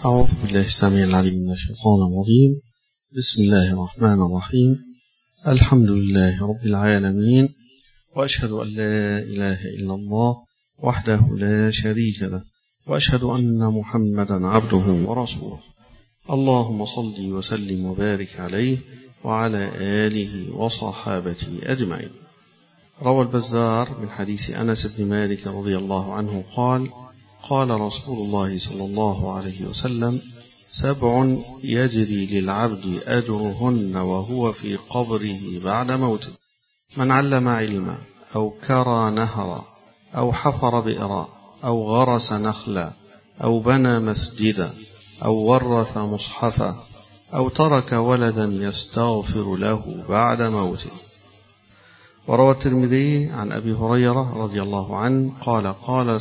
أعوذ بالله السميع العليم من الشيطان الرجيم. بسم الله الرحمن الرحيم. الحمد لله رب العالمين، وأشهد أن لا إله إلا الله وحده لا شريك له، وأشهد أن محمدا عبده ورسوله. اللهم صل وسلم وبارك عليه وعلى آله وصحابته أجمعين. روى البزار من حديث أنس بن مالك رضي الله عنه قال: قال رسول الله صلى الله عليه وسلم: 7 يجري للعبد أجرهن وهو في قبره بعد موته: من علم علما، أو كرى نهرا، أو حفر بئرا، أو غرس نخلا، أو بنى مسجدا، أو ورث مصحفا، أو ترك ولدا يستغفر له بعد موته. وروى الترمذي عن أبي هريرة رضي الله عنه قال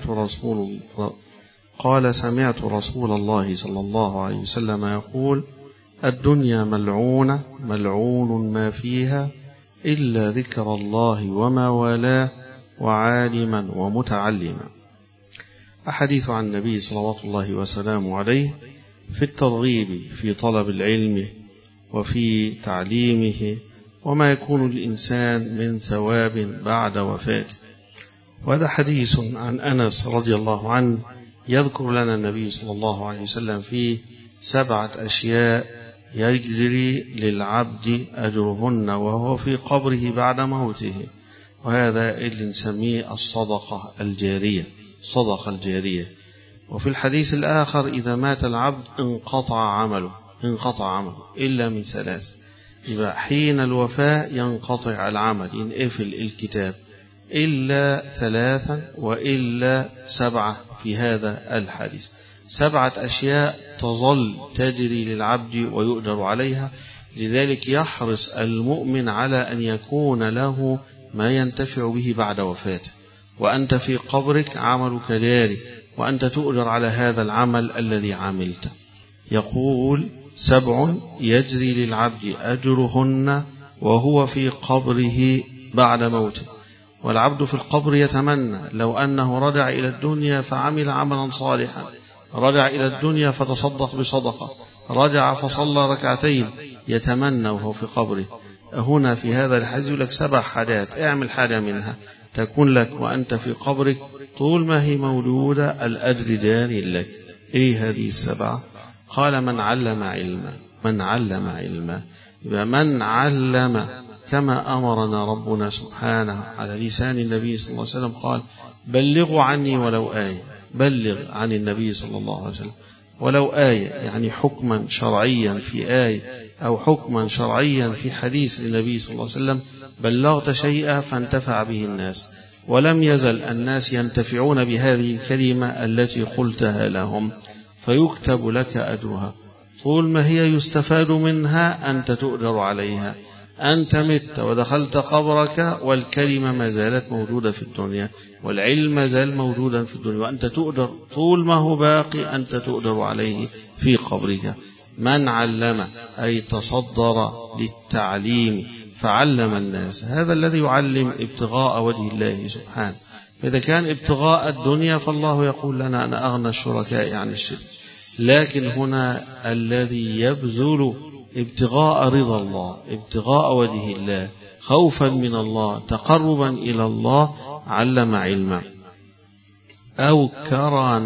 سمعت رسول الله صلى الله عليه وسلم يقول: الدنيا ملعونة ملعون ما فيها إلا ذكر الله وما والاه وعالما ومتعلما. أحاديث عن النبي صلوات الله وسلامه عليه في الترغيب في طلب العلم وفي تعليمه وما يكون للإنسان من ثواب بعد وفاته. وهذا حديث عن أنس رضي الله عنه يذكر لنا النبي صلى الله عليه وسلم فيه 7 أشياء يجري للعبد أجرهن وهو في قبره بعد موته، وهذا اللي نسميه الصدقة الجارية، الصدقة الجارية. وفي الحديث الآخر: إذا مات العبد انقطع عمله إلا من 3. يبقى حين الوفاة ينقطع العمل، ينقفل الكتاب، إلا 3 وإلا 7 في هذا الحديث. 7 أشياء تظل تجري للعبد ويؤجر عليها. لذلك يحرص المؤمن على أن يكون له ما ينتفع به بعد وفاته، وأنت في قبرك عملك جاري، وأنت تؤجر على هذا العمل الذي عملته. يقول: 7 يجري للعبد أجرهن وهو في قبره بعد موته. والعبد في القبر يتمنى لو أنه رجع إلى الدنيا فعمل عملا صالحا، رجع إلى الدنيا فتصدق بصدقة، رجع فصلى 2 يتمنى وهو في قبره. هنا في هذا الحديث يقول لك 7 حاجات، اعمل حاجة منها تكون لك وأنت في قبرك طول ما هي موجودة الأجر جاري لك. إيه هذه 7؟ قال: من علم علما. يبقى من علم كما أمرنا ربنا سبحانه على لسان النبي صلى الله عليه وسلم، قال: بلغوا عني ولو آية. بلغ عن النبي صلى الله عليه وسلم ولو آية، يعني حكما شرعيا في آية أو حكما شرعيا في حديث للنبي صلى الله عليه وسلم. بلغت شيئا فانتفع به الناس، ولم يزل الناس ينتفعون بهذه الكلمة التي قلتها لهم، فيكتب لك أجرها طول ما هي يستفاد منها، أنت تؤجر عليها. أنت مت ودخلت قبرك والكلمة ما زالت موجودة في الدنيا، والعلم ما زال موجودا في الدنيا، وأنت تؤجر طول ما هو باقي، أنت تؤجر عليه في قبرك. من علم أي تصدر للتعليم فعلم الناس، هذا الذي يعلم ابتغاء وجه الله سبحانه. فإذا كان ابتغاء الدنيا فالله يقول لنا: أنا أغنى الشركاء عن الشرك. لكن هنا الذي يبذل ابتغاء رضا الله، ابتغاء وجه الله، خوفا من الله، تقربا إلى الله، علم علما. أو كرى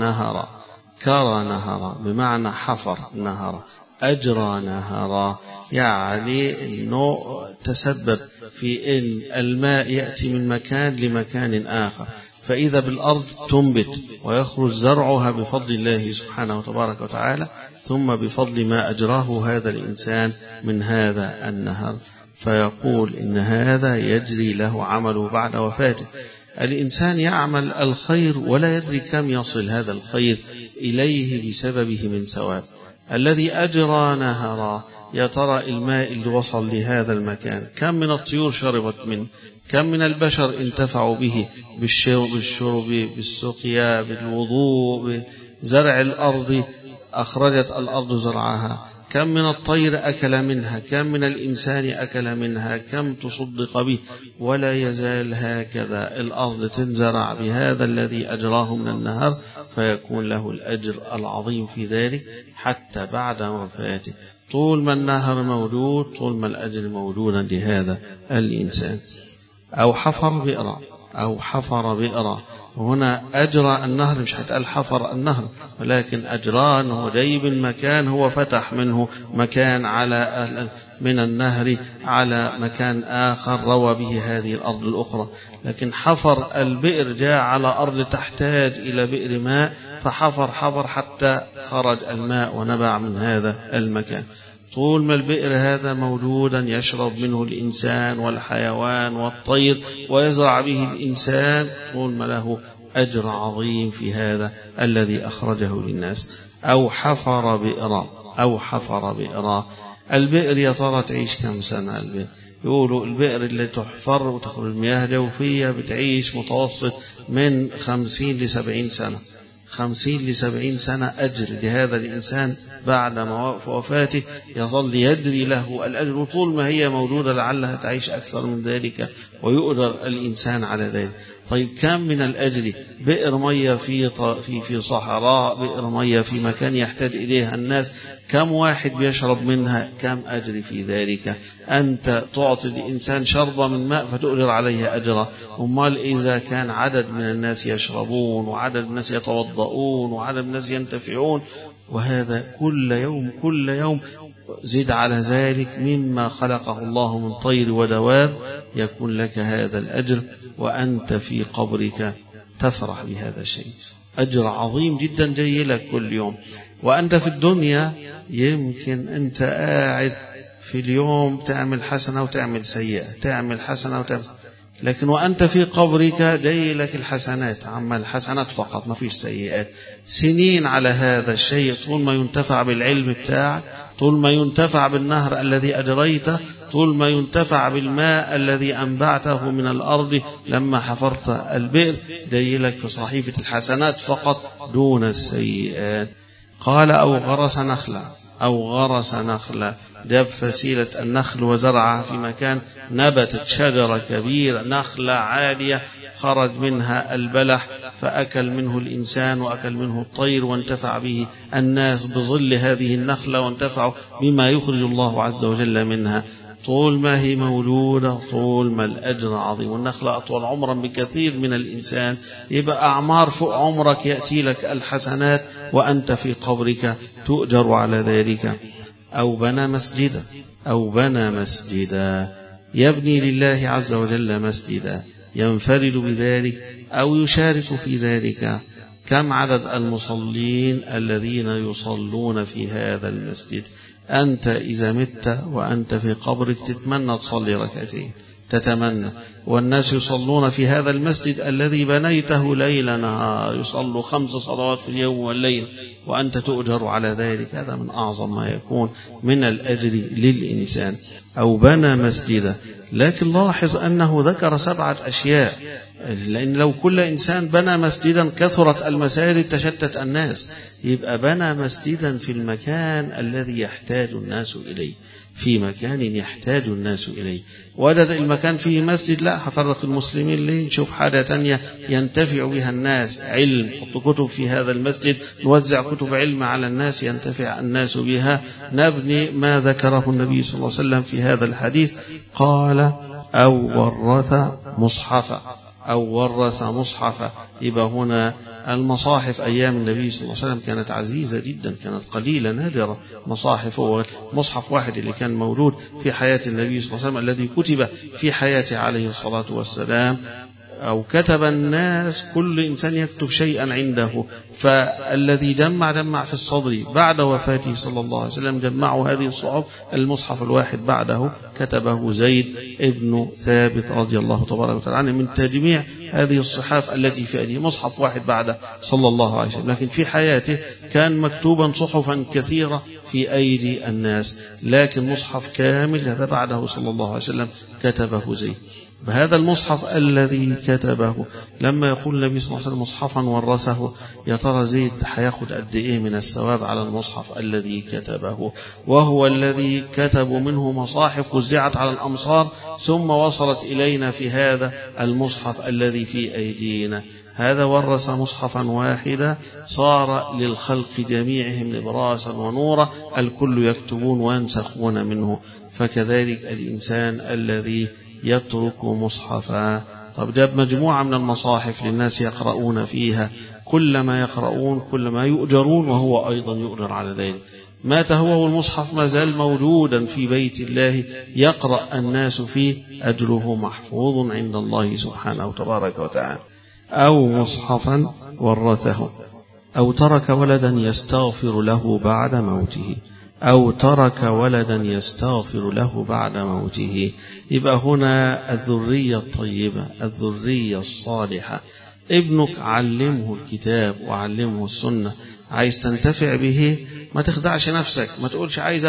نهرا بمعنى حفر نهرا، أجرى نهرا، يعني أنه تسبب في أن الماء يأتي من مكان لمكان آخر، فإذا بالأرض تنبت ويخرج زرعها بفضل الله سبحانه وتبارك وتعالى، ثم بفضل ما أجراه هذا الإنسان من هذا النهر. فيقول إن هذا يجري له عمله بعد وفاته. الإنسان يعمل الخير ولا يدري كم يصل هذا الخير إليه بسببه من ثواب. الذي أجرى نهرا، يا ترى الماء اللي وصل لهذا المكان كم من الطيور شربت منه، كم من البشر انتفعوا به بالشرب بالسقيا بالوضوء بزرع الأرض. أخرجت الأرض زرعها، كم من الطير أكل منها، كم من الإنسان أكل منها، كم تصدق به. ولا يزال هكذا الأرض تنزرع بهذا الذي أجراه من النهر، فيكون له الأجر العظيم في ذلك حتى بعد وفاته. طول ما النهر موجود طول ما الأجر موجودا لهذا الإنسان. أو حفر بئرا، وهنا أجرى النهر، مش هتقال حفر النهر، ولكن أجرى أنه جايب مكان هو فتح منه مكان على من النهر على مكان آخر روى به هذه الأرض الأخرى. لكن حفر البئر جاء على أرض تحتاج إلى بئر ماء، فحفر حتى خرج الماء ونبع من هذا المكان. طول ما البئر هذا موجودا يشرب منه الإنسان والحيوان والطير ويزرع به الإنسان، طول ما له أجر عظيم في هذا الذي أخرجه للناس. أو حفر بئرا. البئر يا ترى تعيش كم سنة؟ البئر يقولوا البئر اللي تحفر وتخرج مياه جوفية بتعيش متوسط من 50 ل70 سنة. 50 ل70 سنة أجر لهذا الإنسان بعد وفاته، يظل يدري له الأجر، وطول ما هي موجودة لعلها تعيش أكثر من ذلك ويؤجر الإنسان على ذلك. طيب كم من الأجر؟ بئر مية في صحراء، بئر مية في مكان يحتاج إليها الناس، كم واحد بيشرب منها؟ كم أجر في ذلك؟ أنت تعطي الإنسان شربة من ماء فتؤجر عليه أجرا، أمال إذا كان عدد من الناس يشربون وعدد من الناس يتوضؤون وعدد من الناس ينتفعون، وهذا كل يوم زد على ذلك مما خلقه الله من طير ودواب، يكون لك هذا الأجر وأنت في قبرك تفرح بهذا الشيء. أجر عظيم جدا جاي لك كل يوم. وأنت في الدنيا يمكن أنت قاعد في اليوم تعمل حسنة وتعمل سيئة، تعمل حسنة وتعمل، لكن وأنت في قبرك جاي لك الحسنات، عمل حسنات فقط ما فيش سيئات. سنين على هذا الشيء، طول ما ينتفع بالعلم بتاعك، طول ما ينتفع بالنهر الذي أجريته، طول ما ينتفع بالماء الذي أنبعته من الأرض لما حفرت البئر، جاي لك في صحيفة الحسنات فقط دون السيئات. قال أو غرس نخلة، جاب فسيلة النخل وزرعها في مكان نبتت شجرة كبيرة، نخلة عالية خرج منها البلح فأكل منه الإنسان وأكل منه الطير، وانتفع به الناس بظل هذه النخلة، وانتفعوا بما يخرج الله عز وجل منها. طول ما هي مولودة طول ما الأجر عظيم. والنخلة أطول عمرا بكثير من الإنسان، يبقى أعمار فوق عمرك يأتي لك الحسنات وأنت في قبرك تؤجر على ذلك. أو بنى مسجدا يبني لله عز وجل مسجدا، ينفرد بذلك أو يشارك في ذلك. كم عدد المصلين الذين يصلون في هذا المسجد؟ أنت إذا مت وأنت في قبرك تتمنى تصلي ركعتين، تتمنى، والناس يصلون في هذا المسجد الذي بنيته ليل نهار، يصلوا 5 صلوات في اليوم والليل، وأنت تؤجر على ذلك. هذا من أعظم ما يكون من الأجر للإنسان. أو بنى مسجدا، لكن لاحظ أنه ذكر 7 أشياء، لأن لو كل إنسان بنى مسجدا كثرت المساجد تشتت الناس، يبقى بنى مسجدا في المكان الذي يحتاج الناس إليه، في مكان يحتاج الناس إليه. وجد المكان فيه مسجد، لا هفرق المسلمين ليه، نشوف حاجة تانية ينتفع بها الناس، علم، نحط كتب في هذا المسجد، نوزع كتب علم على الناس ينتفع الناس بها، نبني ما ذكره النبي صلى الله عليه وسلم في هذا الحديث. قال أو ورث مصحفا. يبقى هنا المصاحف أيام النبي صلى الله عليه وسلم كانت عزيزة جدا، كانت قليلة نادرة. مصحف واحد اللي كان موجود في حياة النبي صلى الله عليه وسلم الذي كتب في حياته عليه الصلاة والسلام، أو كتب الناس، كل إنسان يكتب شيئا عنده، فالذي جمع في الصدر بعد وفاته صلى الله عليه وسلم جمعوا هذه الصحف. المصحف الواحد بعده كتبه زيد ابن ثابت رضي الله تبارك وتعالى عنه، من تجميع هذه الصحاف التي في أيديه، مصحف واحد بعد صلى الله عليه وسلم. لكن في حياته كان مكتوبا صحفا كثيرة في أيدي الناس، لكن مصحف كامل هذا بعده صلى الله عليه وسلم كتبه زيد. بهذا المصحف الذي كتبه لما يقول النبي صلى الله عليه وسلم مصحفا ورثه، يا ترى زيد هياخد قد ايه من الثواب على المصحف الذي كتبه، وهو الذي كتبوا منه مصاحف وزعت على الأمصار ثم وصلت إلينا في هذا المصحف الذي في أيدينا. هذا ورث مصحفا واحدا صار للخلق جميعهم نبراسا ونورا، الكل يكتبون وينسخون منه. فكذلك الإنسان الذي يترك مصحفا. طب جاب مجموعة من المصاحف للناس يقرؤون فيها، كلما يقرؤون كلما يؤجرون، وهو أيضا يؤجر على ذلك. مات هو والمصحف ما زال موجودا في بيت الله يقرأ الناس فيه، أجره محفوظ عند الله سبحانه تبارك وتعالى. أو مصحفا ورثه، أو ترك ولدا يستغفر له بعد موته، أو ترك ولدا يستغفر له بعد موته. يبقى هنا الذرية الطيبة، الذرية الصالحة. ابنك علمه الكتاب وعلمه السنة، عايز تنتفع به ما تخدعش نفسك، ما تقولش عايز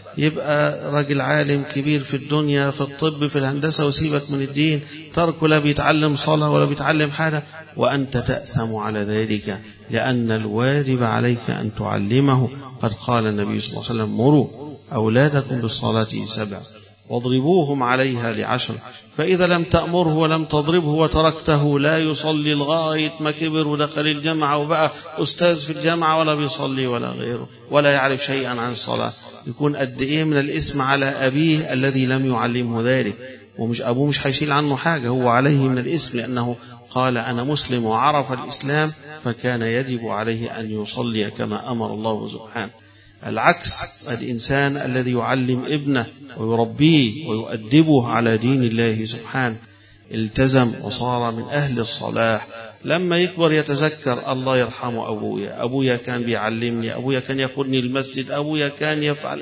يبقى راجل عالم كبير في الدنيا في الطب في الهندسة وسيبك من الدين، تركه لا بيتعلم صلاة ولا بيتعلم حاجة وأنت تأثم على ذلك، لأن الواجب عليك أن تعلمه. قد قال النبي صلى الله عليه وسلم مروا أولادكم بالصلاة 7 واضربوهم عليها 10، فإذا لم تأمره ولم تضربه وتركته لا يصلي لغاية ما كبر ودخل الجامعة وبقى أستاذ في الجامعة ولا بيصلي ولا غيره ولا يعرف شيئا عن الصلاة، يكون قد إيه من الإثم على أبيه الذي لم يعلمه ذلك. ومش أبوه مش هيشيل عنه حاجة، هو عليه من الإثم، لأنه قال أنا مسلم وعرف الإسلام فكان يجب عليه أن يصلي كما أمر الله سبحانه. العكس، الإنسان الذي يعلم ابنه ويربيه ويؤدبه على دين الله سبحانه التزم وصار من أهل الصلاح، لما يكبر يتذكر الله يرحمه أبويا كان بيعلمني، أبويا كان يقودني المسجد، أبويا كان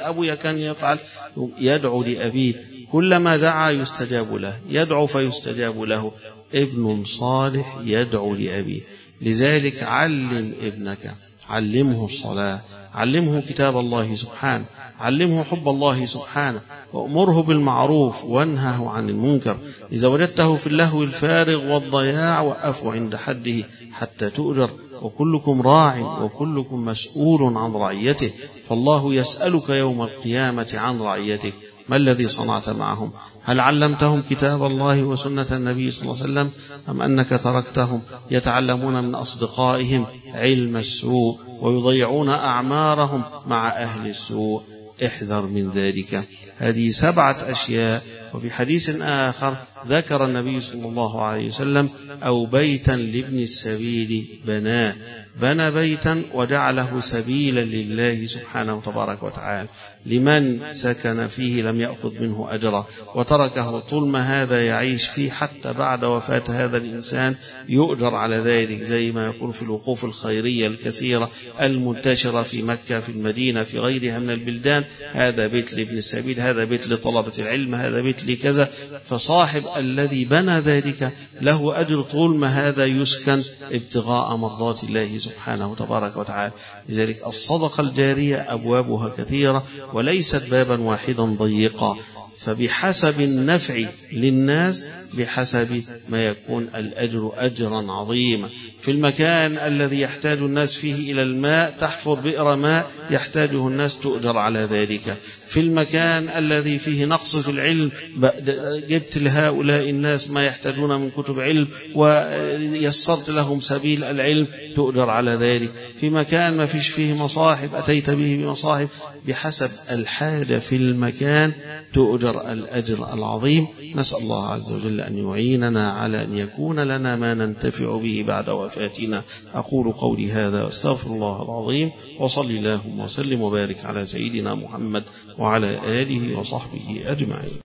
يفعل، يدعو لأبيه، كلما دعا يستجاب له، يدعو فيستجاب له. ابن صالح يدعو لأبيه. لذلك علم ابنك، علمه الصلاة، علمه كتاب الله سبحانه، علمه حب الله سبحانه، وأمره بالمعروف وانهه عن المنكر. إذا وجدته في اللهو الفارغ والضياع وقفوا عند حده حتى تؤجر، وكلكم راع وكلكم مسؤول عن رعيته، فالله يسألك يوم القيامة عن رعيتك. ما الذي صنعت معهم؟ هل علمتهم كتاب الله وسنة النبي صلى الله عليه وسلم، أم أنك تركتهم يتعلمون من أصدقائهم علم السوء ويضيعون أعمارهم مع أهل السوء؟ احذر من ذلك. هذه 7 أشياء. وفي حديث آخر ذكر النبي صلى الله عليه وسلم أو بيتا لابن السبيل بنى بيتا وجعله سبيلا لله سبحانه تبارك وتعالى، لمن سكن فيه لم يأخذ منه أجرا وتركه طول ما هذا يعيش فيه حتى بعد وفاة هذا الإنسان يؤجر على ذلك، زي ما يقول في الوقوف الخيرية الكثيرة المنتشرة في مكة في المدينة في غيرها من البلدان، هذا بيت لابن السبيل، هذا بيت لطلبة العلم، هذا بيت لكذا. فصاحب الذي بنى ذلك له أجر طول ما هذا يسكن ابتغاء مرضات الله سبحانه تبارك وتعالى. لذلك الصدقة الجارية أبوابها كثيرة وليست بابا واحدا ضيقا، فبحسب النفع للناس بحسب ما يكون الأجر أجرا عظيما. في المكان الذي يحتاج الناس فيه إلى الماء تحفر بئر ماء يحتاجه الناس تؤجر على ذلك. في المكان الذي فيه نقص في العلم جبت لهؤلاء الناس ما يحتاجون من كتب علم ويسرت لهم سبيل العلم تؤجر على ذلك. في مكان ما فيش فيه مصاحف أتيت به بمصاحف، بحسب الحاجة في المكان تؤجر الأجر العظيم. نسأل الله عز وجل أن يعيننا على أن يكون لنا ما ننتفع به بعد وفاتنا. أقول قولي هذا واستغفر الله العظيم، وصل اللهم وسلم وبارك على سيدنا محمد وعلى آله وصحبه أجمعين.